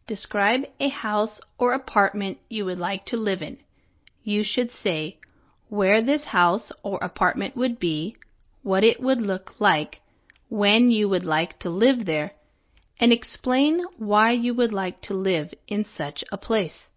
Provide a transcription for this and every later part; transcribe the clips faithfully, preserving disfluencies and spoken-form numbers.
Describe a house or apartment you would like to live in. You should say where this house or apartment would be, what it would look like, when you would like to live there, and explain why you would like to live in such a place.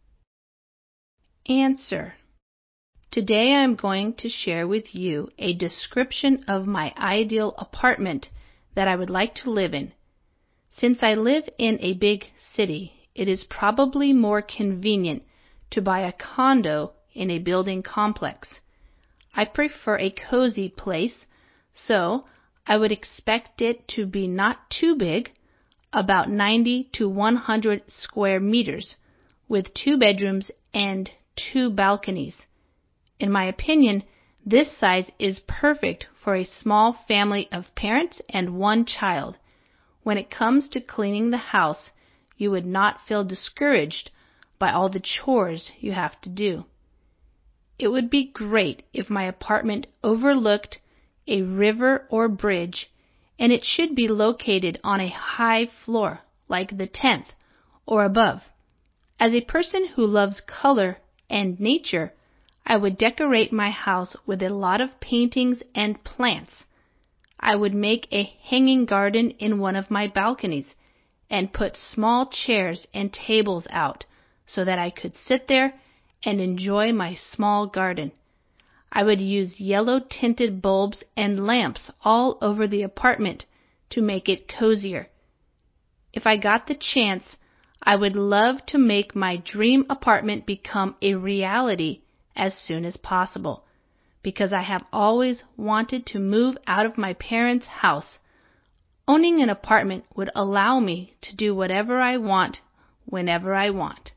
Answer. Today I am going to share with you a description of my ideal apartment that I would like to live in. Since I live in a big city, it is probably more convenient to buy a condo in a building complex. I prefer a cozy place, so I would expect it to be not too big, about ninety to one hundred square meters, with two bedrooms and two balconies. In my opinion, this size is perfect for a small family of parents and one child. When it comes to cleaning the house, you would not feel discouraged by all the chores you have to do. It would be great if my apartment overlooked a river or bridge, and it should be located on a high floor, like the tenth or above. As a person who loves color and nature, I would decorate my house with a lot of paintings and plants. I would make a hanging garden in one of my balconies and put small chairs and tables out so that I could sit there and enjoy my small garden. I would use yellow tinted bulbs and lamps all over the apartment to make it cozier. If I got the chance, I would love to make my dream apartment become a reality as soon as possible, because I have always wanted to move out of my parents' house. Owning an apartment would allow me to do whatever I want, whenever I want.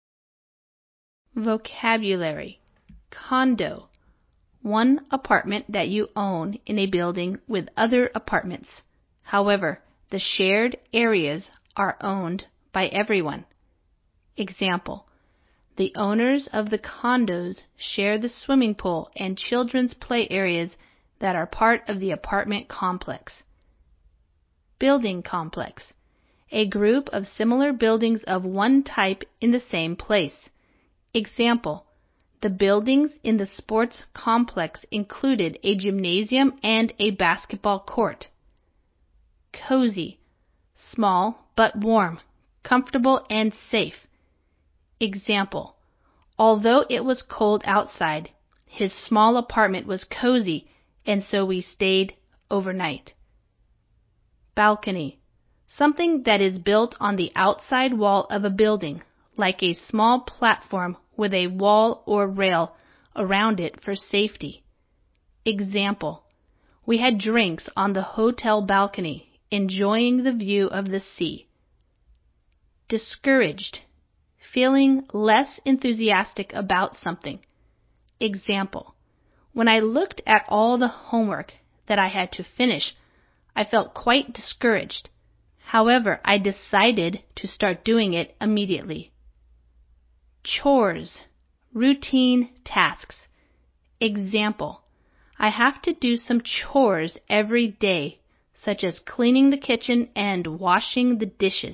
Vocabulary. Condo. One apartment that you own in a building with other apartments. However, the shared areas are owned by everyone. Example. The owners of the condos share the swimming pool and children's play areas that are part of the apartment complex. Building complex. A group of similar buildings of one type in the same place. Example. The buildings in the sports complex included a gymnasium and a basketball court. Cozy. Small but warm, comfortable and safe. Example. Although it was cold outside, his small apartment was cozy, and so we stayed overnight. Balcony. Something that is built on the outside wall of a building, like a small platform with a wall or rail around it for safety. Example. We had drinks on the hotel balcony, enjoying the view of the sea. Discouraged. Feeling less enthusiastic about something. Example. When I looked at all the homework that I had to finish, I felt quite discouraged. However, I decided to start doing it immediately. Chores. Routine tasks. Example. I have to do some chores every day, such as cleaning the kitchen and washing the dishes.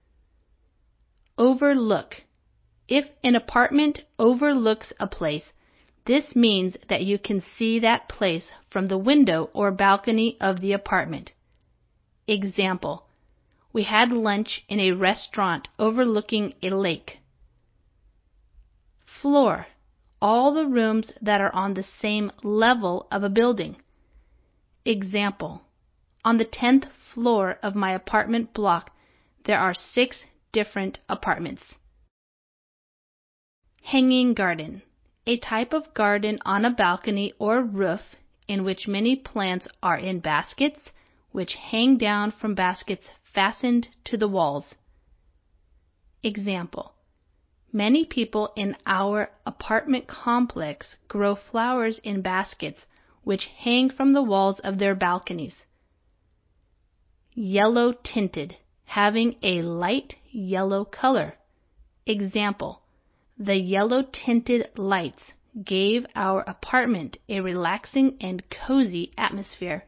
Overlook. If an apartment overlooks a place, this means that you can see that place from the window or balcony of the apartment. Example. We had lunch in a restaurant overlooking a lake. Floor. All the rooms that are on the same level of a building. Example. On the tenth floor of my apartment block, there are six different apartments. Hanging garden. A type of garden on a balcony or roof in which many plants are in baskets, which hang down from baskets fastened to the walls. Example. Many people in our apartment complex grow flowers in baskets which hang from the walls of their balconies. Yellow tinted, having a light yellow color. Example. The yellow tinted lights gave our apartment a relaxing and cozy atmosphere.